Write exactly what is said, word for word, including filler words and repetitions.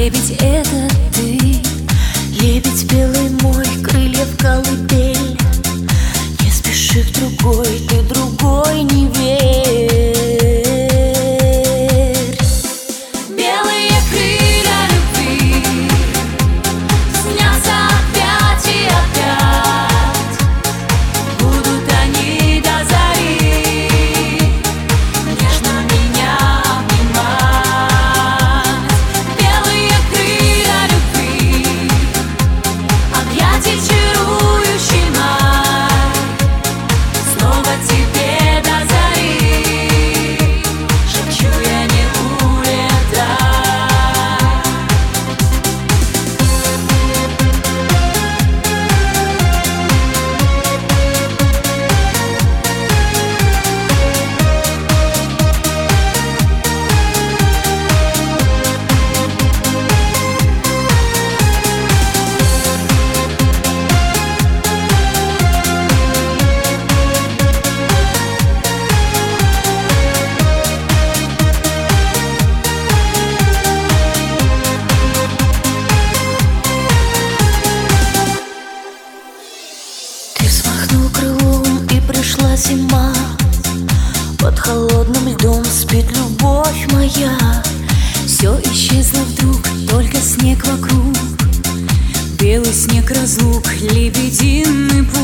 лебедь это ты, лебедь белый мой, крылья в колыбель. Не спеши к другой, ты другой не верь. Белые крылья любви снятся опять и опять, будут они до зари нежно меня обнимать. Белые крылья любви, объятий чарующий май, снова тебе до зари шепчу я: не улетай. Ты взмахнул крылом, и пришла зима. Под холодным льдом спит любовь моя. Все исчезло вдруг, только снег вокруг, белый снег разлук, лебединый путь.